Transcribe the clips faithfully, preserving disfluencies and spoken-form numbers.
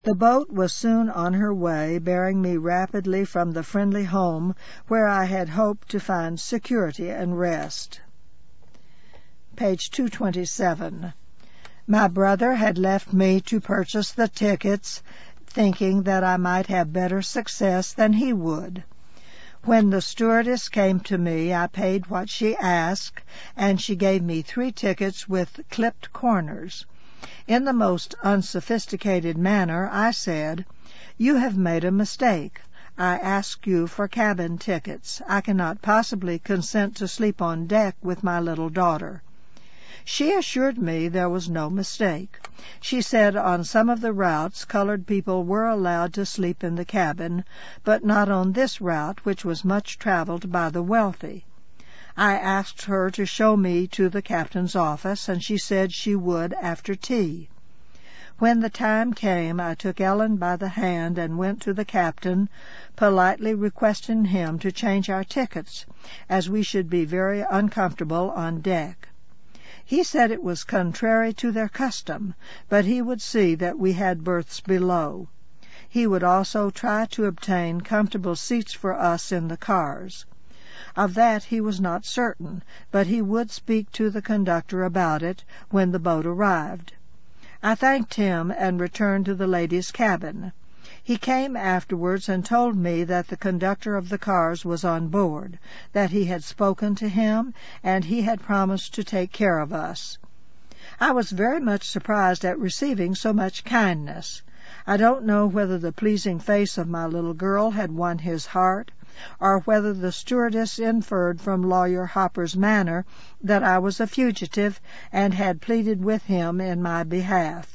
The boat was soon on her way, bearing me rapidly from the friendly home where I had hoped to find security and rest. Page two twenty-seven. My brother had left me to purchase the tickets, thinking that I might have better success than he would. When the stewardess came to me, I paid what she asked, and she gave me three tickets with clipped corners. In the most unsophisticated manner, I said, "You have made a mistake. I ask you for cabin tickets. I cannot possibly consent to sleep on deck with my little daughter." She assured me there was no mistake. She said on some of the routes colored people were allowed to sleep in the cabin, but not on this route, which was much traveled by the wealthy. I asked her to show me to the captain's office, and she said she would after tea. When the time came, I took Ellen by the hand and went to the captain, politely requesting him to change our tickets, as we should be very uncomfortable on deck. He said it was contrary to their custom, but he would see that we had berths below. He would also try to obtain comfortable seats for us in the cars. Of that he was not certain, but he would speak to the conductor about it when the boat arrived. I thanked him and returned to the ladies' cabin. He came afterwards and told me that the conductor of the cars was on board, that he had spoken to him, and he had promised to take care of us. I was very much surprised at receiving so much kindness. I don't know whether the pleasing face of my little girl had won his heart, or whether the stewardess inferred from Lawyer Hopper's manner that I was a fugitive and had pleaded with him in my behalf.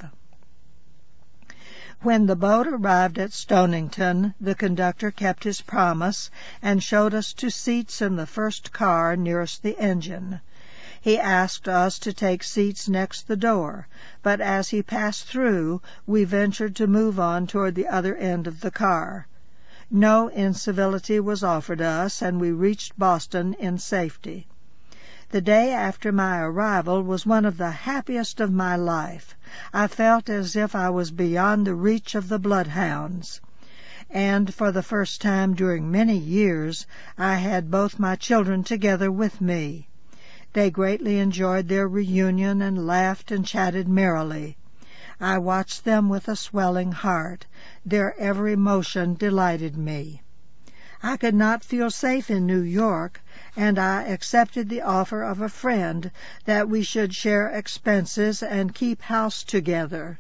When the boat arrived at Stonington, the conductor kept his promise and showed us to seats in the first car nearest the engine. He asked us to take seats next the door, but as he passed through, we ventured to move on toward the other end of the car. No incivility was offered us, and we reached Boston in safety. The day after my arrival was one of the happiest of my life. I felt as if I was beyond the reach of the bloodhounds, and for the first time during many years I had both my children together with me. They greatly enjoyed their reunion and laughed and chatted merrily. I watched them with a swelling heart. Their every motion delighted me. I could not feel safe in New York, and I accepted the offer of a friend that we should share expenses and keep house together.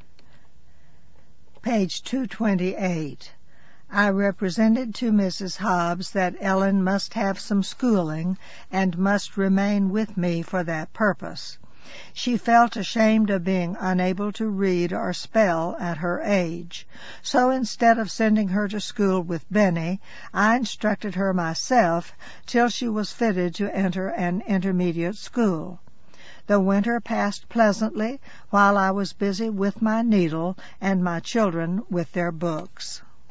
Page two twenty-eight. I represented to Missus Hobbs that Ellen must have some schooling and must remain with me for that purpose. She felt ashamed of being unable to read or spell at her age, so instead of sending her to school with Benny, I instructed her myself till she was fitted to enter an intermediate school. The winter passed pleasantly while I was busy with my needle and my children with their books.